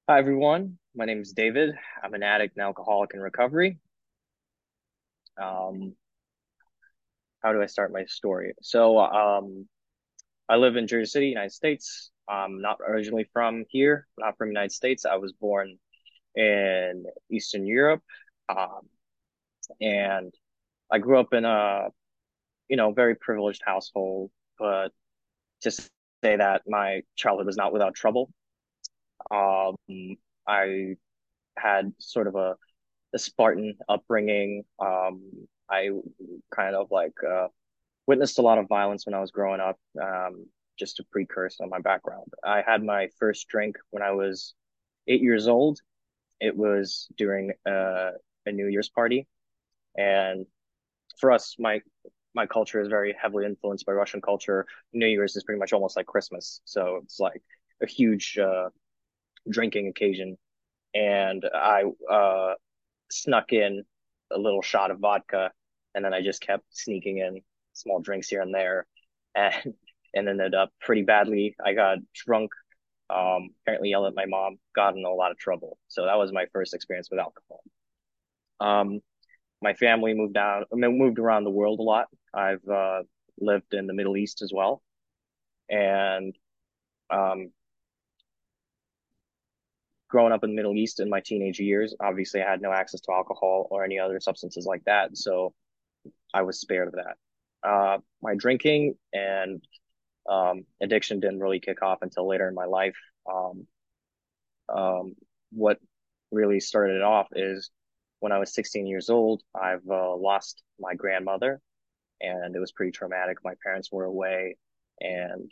Hi, everyone. My name is David. I'm an addict and alcoholic in recovery. Um, how do I start my story? I live in Jersey City, United States. I'm not originally from here, not from the United States. I was born in Eastern Europe. Um, and I grew up in a, very privileged household, but just say that my childhood was not without trouble. Um, I had sort of a Spartan upbringing. I kind of witnessed a lot of violence when I was growing up. Just a precursor on my background. I had my first drink when I was 8 years old. It was during a New Year's party, and for us, my culture is very heavily influenced by Russian culture. New Year's is pretty much almost like Christmas, so it's like a huge drinking occasion. And I snuck in a little shot of vodka, and then I just kept sneaking in small drinks here and there, and and ended up pretty badly. I got drunk, apparently yelled at my mom, got in a lot of trouble. So that was my first experience with alcohol. Um, my family moved around the world a lot. I've lived in the Middle East as well, and um, growing up in the Middle East in my teenage years, obviously I had no access to alcohol or any other substances like that. So I was spared of that. My drinking and addiction didn't really kick off until later in my life. Um, what really started it off is when I was 16 years old, I've lost my grandmother, and it was pretty traumatic. My parents were away, and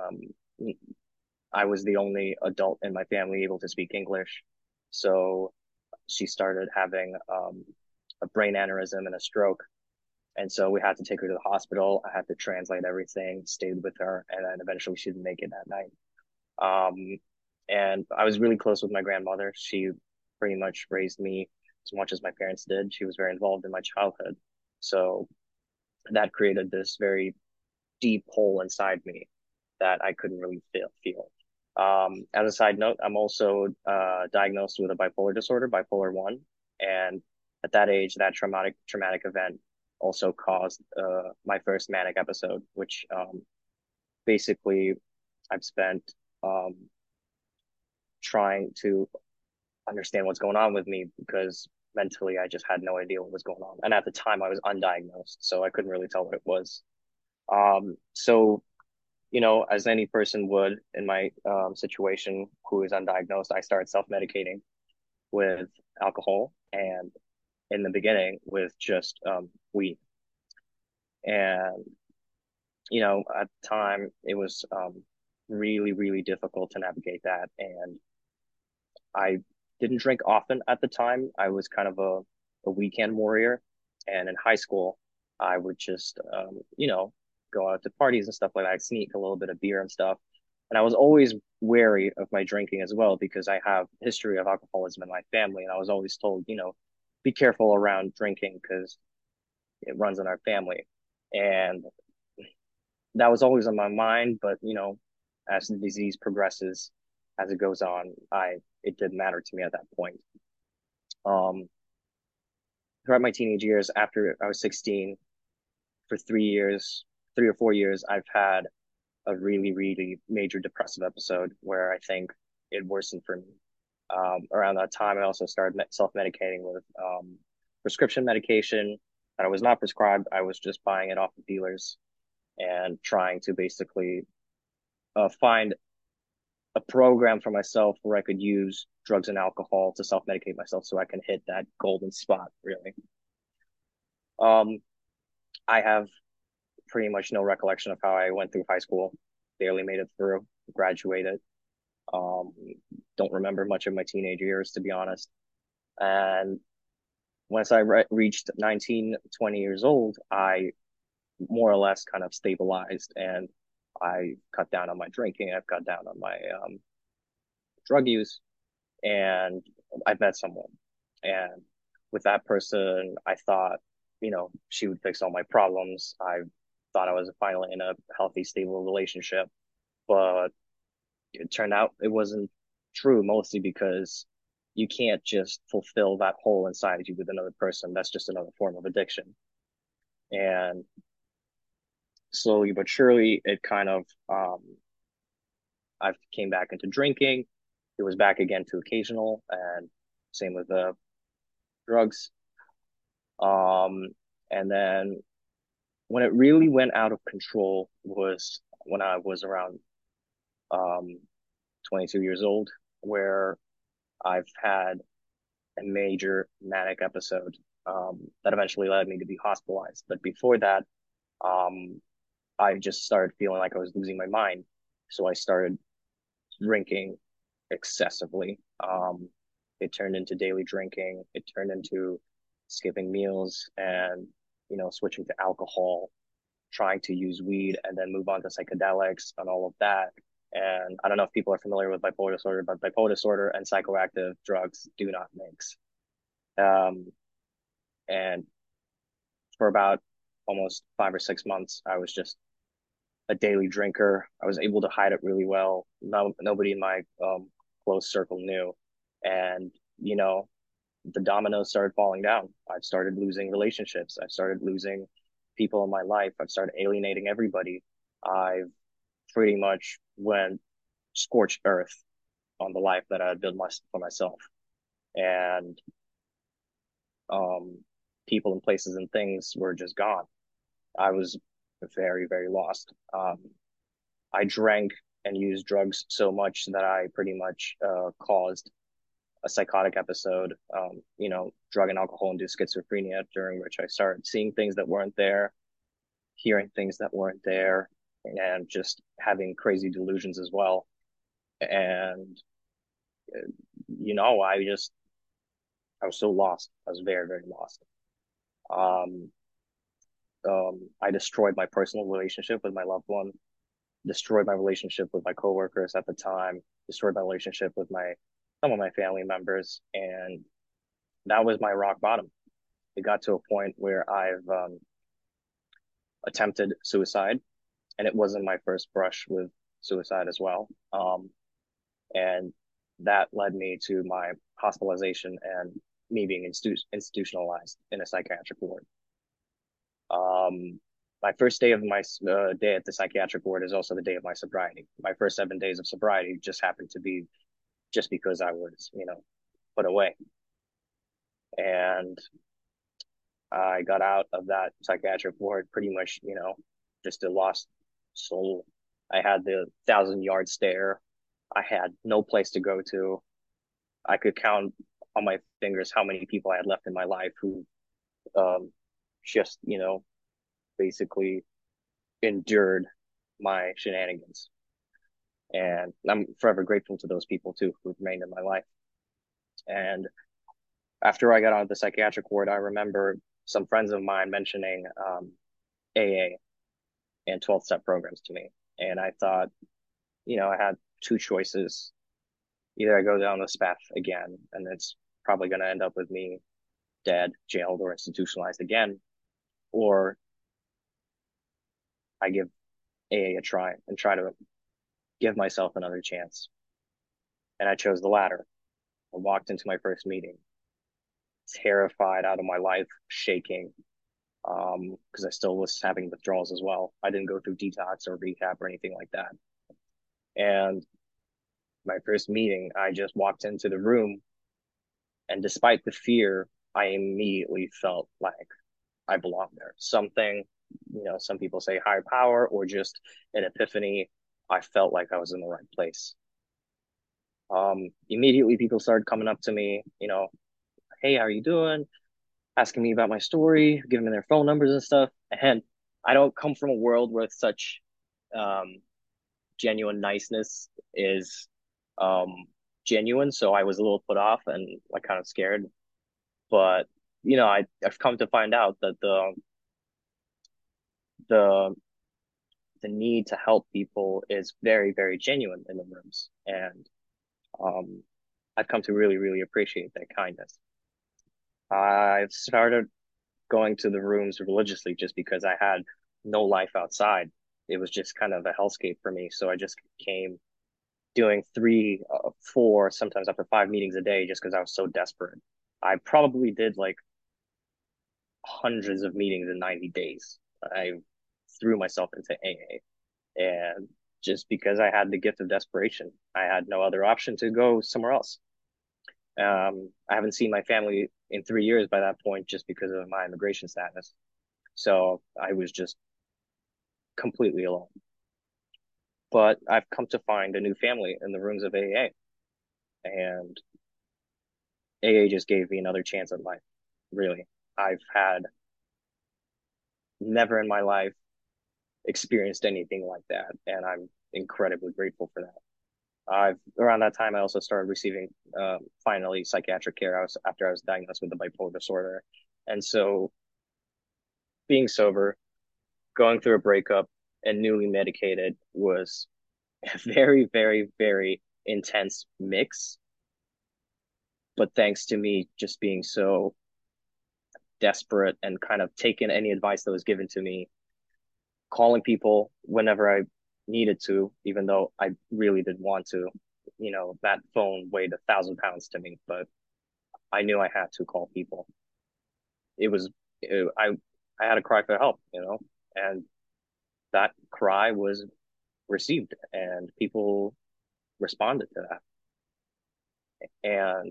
I was the only adult in my family able to speak English. So she started having a brain aneurysm and a stroke. And so we had to take her to the hospital. I had to translate everything, stayed with her, and then eventually she didn't make it that night. Um, and I was really close with my grandmother. She pretty much raised me as much as my parents did. She was very involved in my childhood. So that created this very deep hole inside me that I couldn't really feel. As a side note, I'm also diagnosed with a bipolar disorder, bipolar one, and at that age, that traumatic event also caused my first manic episode, which basically I've spent um, trying to understand what's going on with me because mentally I just had no idea what was going on, and at the time I was undiagnosed, so I couldn't really tell what it was. So as any person would in my situation who is undiagnosed, I started self-medicating with alcohol and in the beginning with just weed. And, at the time it was really, really difficult to navigate that. And I didn't drink often at the time. I was kind of a weekend warrior. And in high school, I would just, go out to parties and stuff like that. I'd sneak a little bit of beer and stuff. And I was always wary of my drinking as well because I have a history of alcoholism in my family. And I was always told, be careful around drinking because it runs in our family. And that was always on my mind. But, as the disease progresses, as it goes on, it didn't matter to me at that point. Um, throughout my teenage years, after I was 16, for 3 years, 3 or 4 years, I've had a really, really major depressive episode where I think it worsened for me. Around that time, I also started self-medicating with prescription medication that I was not prescribed. I was just buying it off of dealers and trying to basically find a program for myself where I could use drugs and alcohol to self-medicate myself so I can hit that golden spot, really. Um, I have pretty much no recollection of how I went through high school. Barely made it through, graduated. Um, don't remember much of my teenage years, to be honest. And once I reached 19, 20 years old, I more or less kind of stabilized and I cut down on my drinking. I've cut down on my drug use and I met someone. And with that person, I thought, she would fix all my problems. I thought I was finally in a healthy, stable relationship, but it turned out it wasn't true, mostly because you can't just fulfill that hole inside you with another person. That's just another form of addiction. And slowly but surely, it kind of I came back into drinking. It was back again to occasional, and same with the drugs. Um, and then when it really went out of control was when I was around um 22 years old, where I've had a major manic episode that eventually led me to be hospitalized. But before that, um, I just started feeling like I was losing my mind. So I started drinking excessively. It turned into daily drinking. It turned into skipping meals and, switching to alcohol, trying to use weed and then move on to psychedelics and all of that. And I don't know if people are familiar with bipolar disorder, but bipolar disorder and psychoactive drugs do not mix. Um, and for about almost 5 or 6 months, I was just a daily drinker. I was able to hide it really well. Nobody in my close circle knew. And, you know, the dominoes started falling down. I've started losing relationships. I've started losing people in my life. I've started alienating everybody. I've pretty much went scorched earth on the life that I had built for myself. And um, people and places and things were just gone. I was very, very lost. I drank and used drugs so much that I pretty much caused a psychotic episode, drug and alcohol induced schizophrenia, during which I started seeing things that weren't there, hearing things that weren't there, and just having crazy delusions as well. And, I was so lost. I was very, very lost. Um, I destroyed my personal relationship with my loved one, destroyed my relationship with my coworkers at the time, destroyed my relationship with my some of my family members, and that was my rock bottom. It got to a point where I've attempted suicide, and it wasn't my first brush with suicide as well. And that led me to my hospitalization and me being institutionalized in a psychiatric ward. My first day of my day at the psychiatric ward is also the day of my sobriety. My first 7 days of sobriety just happened to be just because I was, put away. And I got out of that psychiatric ward pretty much, just a lost soul. I had the 1,000 yard stare. I had no place to go to. I could count on my fingers how many people I had left in my life who um, just, basically endured my shenanigans. And I'm forever grateful to those people too who remained in my life. And after I got out of the psychiatric ward, I remember some friends of mine mentioning AA and 12 step programs to me. And I thought, I had two choices. Either I go down this path again, and it's probably going to end up with me dead, jailed, or institutionalized again, or I give AA a try and try to give myself another chance. And I chose the latter. I walked into my first meeting, terrified out of my life, shaking, because I still was having withdrawals as well. I didn't go through detox or rehab or anything like that. And my first meeting, I just walked into the room, and despite the fear, I immediately felt like I belong there. Something, some people say higher power or just an epiphany. I felt like I was in the right place. Immediately, people started coming up to me, hey, how are you doing? Asking me about my story, giving me their phone numbers and stuff. And I don't come from a world where such um, genuine niceness is um, genuine. So I was a little put off and like kind of scared. But I've come to find out that the the need to help people is very, very genuine in the rooms. And um, I've come to really, really appreciate that kindness. I've started going to the rooms religiously just because I had no life outside. It was just kind of a hellscape for me. So I just came doing three, four, sometimes up to five meetings a day just because I was so desperate. I probably did like hundreds of meetings in 90 days. I threw myself into AA. And just because I had the gift of desperation, I had no other option to go somewhere else. I haven't seen my family in 3 years by that point just because of my immigration status. So I was just completely alone. But I've come to find a new family in the rooms of AA. And AA just gave me another chance at life, really. I've had never in my life experienced anything like that. And I'm incredibly grateful for that. I've around that time I also started receiving finally psychiatric care. After I was diagnosed with the bipolar disorder, and so being sober, going through a breakup, and newly medicated was a very, very, very intense mix. But thanks to me just being so desperate and kind of taking any advice that was given to me, calling people whenever I needed to, even though I really didn't want to. That phone weighed 1,000 pounds to me, but I knew I had to call people. It was I had a cry for help, and that cry was received, and people responded to that. And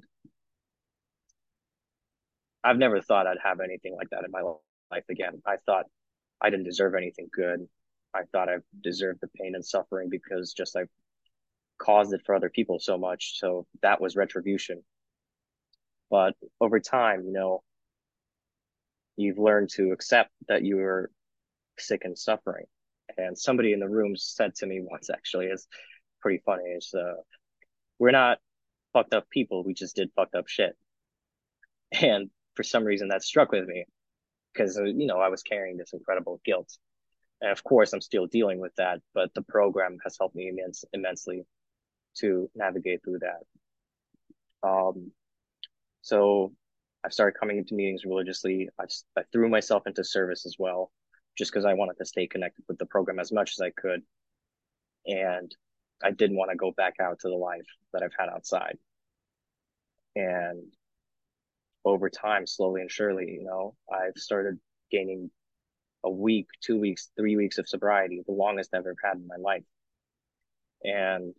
I've never thought I'd have anything like that in my life again. I thought I didn't deserve anything good. I thought I deserved the pain and suffering because just I caused it for other people so much. So that was retribution. But over time, you've learned to accept that you were sick and suffering. And somebody in the room said to me once, actually, it's pretty funny. We're not fucked up people. We just did fucked up shit. And for some reason that struck with me because, I was carrying this incredible guilt. And of course, I'm still dealing with that, but the program has helped me immensely to navigate through that. Um, so I've started coming into meetings religiously. I threw myself into service as well, just because I wanted to stay connected with the program as much as I could. And I didn't want to go back out to the life that I've had outside. And over time, slowly and surely, I've started gaining a week, 2 weeks, 3 weeks of sobriety, the longest I've ever had in my life. And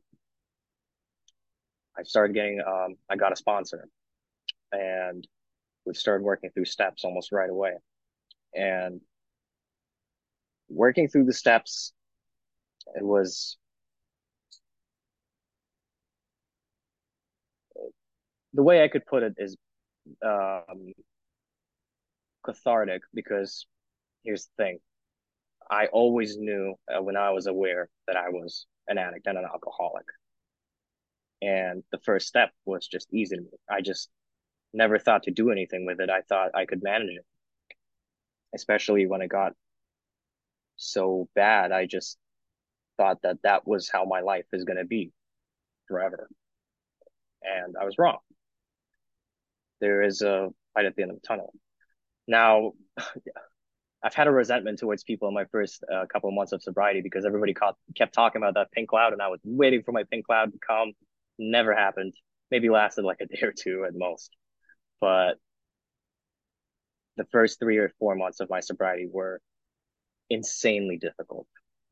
I got a sponsor, and we started working through steps almost right away. And working through the steps, it was the way I could put it is um, cathartic because here's the thing. I always knew when I was aware that I was an addict and an alcoholic. And the first step was just easy to me. I just never thought to do anything with it. I thought I could manage it, especially when it got so bad. I just thought that that was how my life is going to be forever. And I was wrong. There is a light at the end of the tunnel. Now, I've had a resentment towards people in my first couple of months of sobriety because everybody kept talking about that pink cloud, and I was waiting for my pink cloud to come. Never happened. Maybe lasted like a day or two at most. But the first 3 or 4 months of my sobriety were insanely difficult.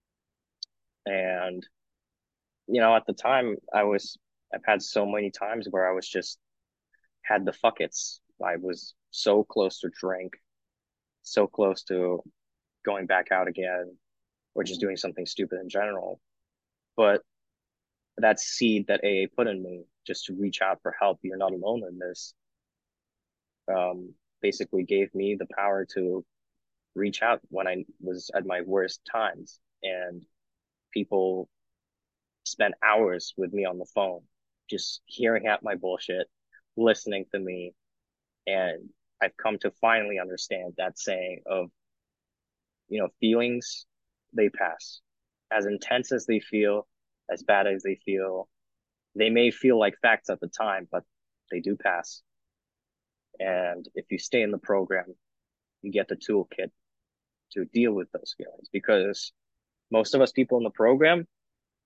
And, at the time, I've had so many times where I was just had the fuckets. I was so close to drink, so close to going back out again, or just doing something stupid in general. But that seed that AA put in me just to reach out for help, you're not alone in this, basically gave me the power to reach out when I was at my worst times. And people spent hours with me on the phone, just hearing out my bullshit, listening to me. And I've come to finally understand that saying of, feelings, they pass. As intense as they feel, as bad as they feel, they may feel like facts at the time, but they do pass. And if you stay in the program, you get the toolkit to deal with those feelings because most of us people in the program,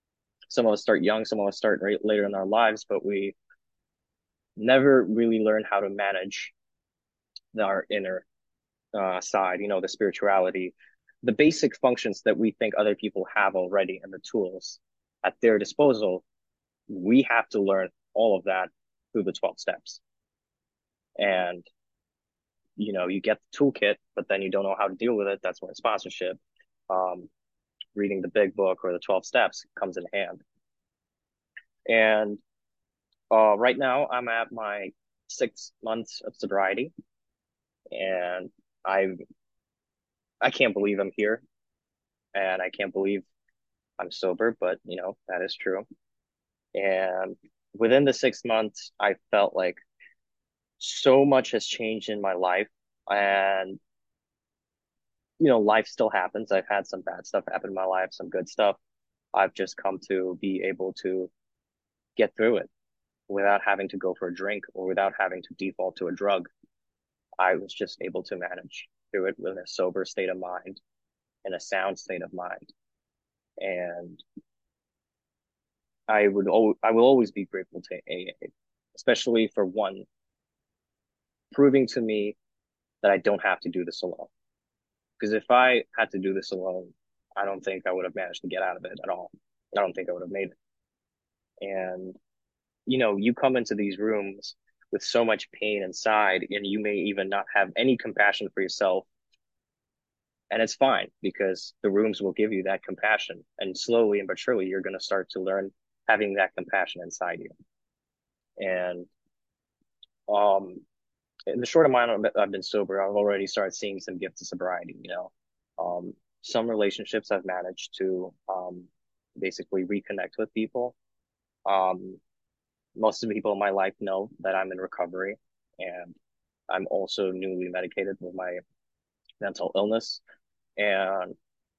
Some of us start young, some of us start right later in our lives, but we never really learn how to manage our inner side, the spirituality, the basic functions that we think other people have already and the tools at their disposal. We have to learn all of that through the 12 steps. And, you get the toolkit, but then you don't know how to deal with it. That's when sponsorship, um, reading the big book or the 12 steps comes in hand. And right now, I'm at my 6 months of sobriety, and I I can't believe I'm here, and I can't believe I'm sober, but that is true. And within the 6 months, I felt like so much has changed in my life, and life still happens. I've had some bad stuff happen in my life, some good stuff. I've just come to be able to get through it without having to go for a drink or without having to default to a drug. I was just able to manage through it with a sober state of mind and a sound state of mind. And I will always be grateful to AA, especially for one, proving to me that I don't have to do this alone. Because if I had to do this alone, I don't think I would have managed to get out of it at all. I don't think I would have made it. And, you come into these rooms with so much pain inside, and you may even not have any compassion for yourself. And it's fine because the rooms will give you that compassion. And slowly and but surely, you're going to start to learn having that compassion inside you. And um, in the short amount I've been sober, I've already started seeing some gifts of sobriety. Some relationships I've managed to basically reconnect with people. Um, Most of the people in my life know that I'm in recovery, and I'm also newly medicated with my mental illness. And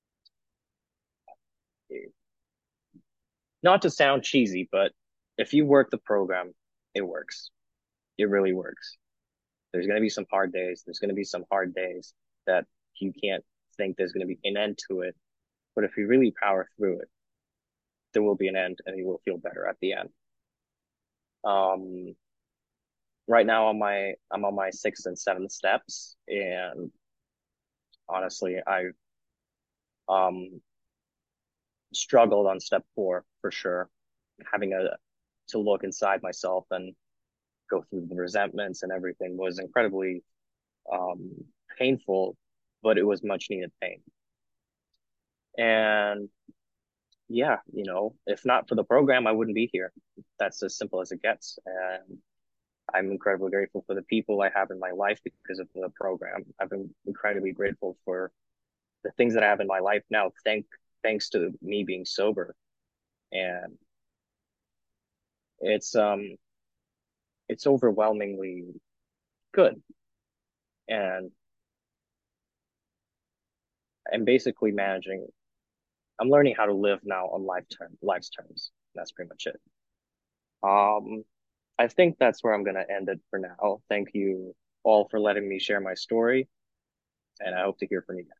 not to sound cheesy, but if you work the program, it works. It really works. There's going to be some hard days. There's going to be some hard days that you can't think there's going to be an end to it. But if you really power through it, there will be an end and you will feel better at the end. Um, right now I'm on my sixth and seventh steps, and honestly, I um struggled on step 4 for sure, having a to look inside myself and go through the resentments and everything was incredibly um painful, but it was much needed pain. And yeah, if not for the program, I wouldn't be here. That's as simple as it gets. And I'm incredibly grateful for the people I have in my life because of the program. I've been incredibly grateful for the things that I have in my life now, thanks to me being sober. And it's um it's overwhelmingly good. And I'm basically managing I'm learning how to live now on life's terms. That's pretty much it. Um I think that's where I'm gonna end it for now. Thank you all for letting me share my story, and I hope to hear from you.